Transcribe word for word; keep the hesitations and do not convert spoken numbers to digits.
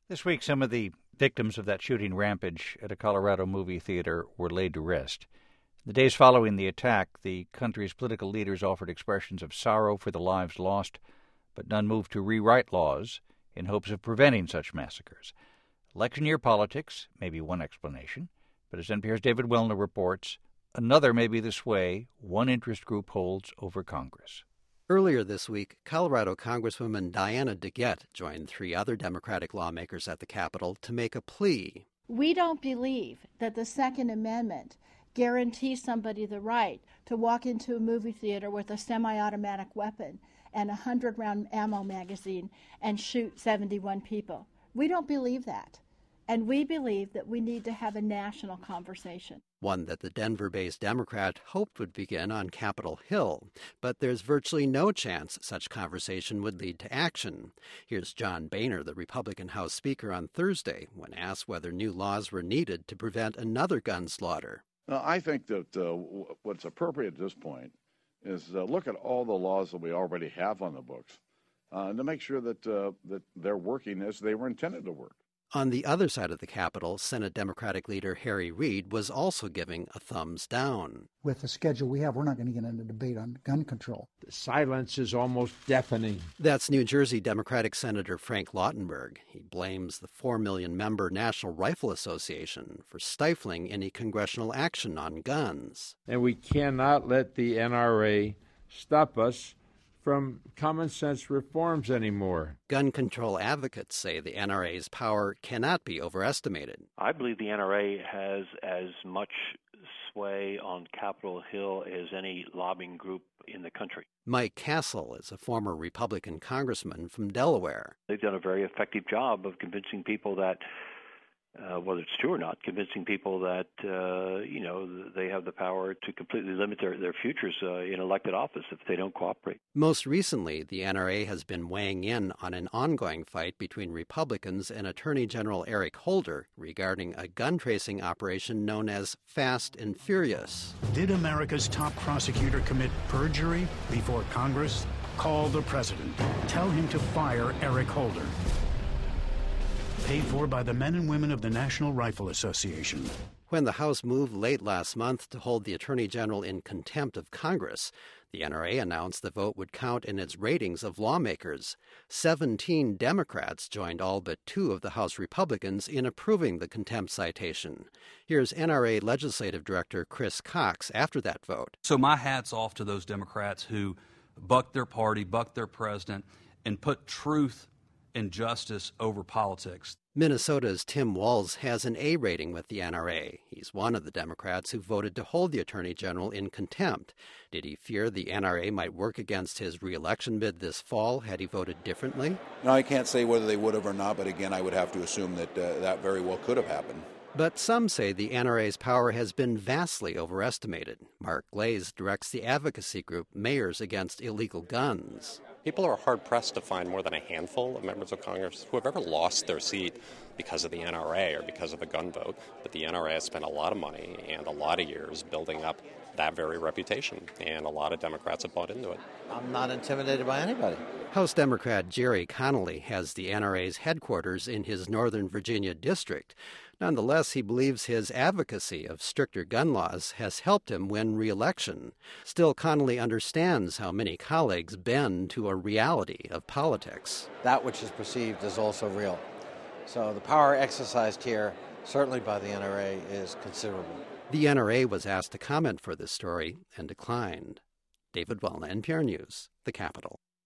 This week, some of the victims of that shooting rampage at a Colorado movie theater were laid to rest. In the days following the attack, the country's political leaders offered expressions of sorrow for the lives lost, but none moved to rewrite laws in hopes of preventing such massacres. Election year politics may be one explanation, but as N P R's David Wilner reports, another may be the sway one interest group holds over Congress. Earlier this week, Colorado Congresswoman Diana DeGette joined three other Democratic lawmakers at the Capitol to make a plea. We don't believe that the Second Amendment guarantees somebody the right to walk into a movie theater with a semi-automatic weapon and a hundred-round ammo magazine and shoot seventy-one people. We don't believe that. And we believe that we need to have a national conversation. One that the Denver-based Democrat hoped would begin on Capitol Hill. But there's virtually no chance such conversation would lead to action. Here's John Boehner, the Republican House Speaker, on Thursday, when asked whether new laws were needed to prevent another gun slaughter. Now, I think that uh, what's appropriate at this point is uh, look at all the laws that we already have on the books uh, and to make sure that, uh, that they're working as they were intended to work. On the other side of the Capitol, Senate Democratic leader Harry Reid was also giving a thumbs down. With the schedule we have, we're not going to get into debate on gun control. The silence is almost deafening. That's New Jersey Democratic Senator Frank Lautenberg. He blames the four million member National Rifle Association for stifling any congressional action on guns. And we cannot let the N R A stop us from common sense reforms anymore. Gun control advocates say the N R A's power cannot be overestimated. I believe the N R A has as much sway on Capitol Hill as any lobbying group in the country. Mike Castle is a former Republican congressman from Delaware. They've done a very effective job of convincing people that Uh, whether it's true or not, convincing people that, uh, you know, they have the power to completely limit their, their futures uh, in elected office if they don't cooperate. Most recently, the N R A has been weighing in on an ongoing fight between Republicans and Attorney General Eric Holder regarding a gun tracing operation known as Fast and Furious. Did America's top prosecutor commit perjury before Congress? Call the president. Tell him to fire Eric Holder. Paid for by the men and women of the National Rifle Association. When the House moved late last month to hold the Attorney General in contempt of Congress, the N R A announced the vote would count in its ratings of lawmakers. Seventeen Democrats joined all but two of the House Republicans in approving the contempt citation. Here's N R A Legislative Director Chris Cox after that vote. So my hat's off to those Democrats who bucked their party, bucked their president, and put truth and justice over politics. Minnesota's Tim Walz has an A rating with the N R A. He's one of the Democrats who voted to hold the Attorney General in contempt. Did he fear the N R A might work against his re-election bid this fall had he voted differently? No, I can't say whether they would have or not, but again, I would have to assume that uh, that very well could have happened. But some say the N R A's power has been vastly overestimated. Mark Glaze directs the advocacy group Mayors Against Illegal Guns. People are hard-pressed to find more than a handful of members of Congress who have ever lost their seat because of the N R A or because of a gun vote. But the N R A has spent a lot of money and a lot of years building up that very reputation, and a lot of Democrats have bought into it. I'm not intimidated by anybody. House Democrat Jerry Connolly has the N R A's headquarters in his Northern Virginia district. Nonetheless, he believes his advocacy of stricter gun laws has helped him win re-election. Still, Connolly understands how many colleagues bend to a reality of politics. That which is perceived is also real. So the power exercised here, certainly by the N R A, is considerable. The N R A was asked to comment for this story and declined. David Wilner, N P R News, the Capitol.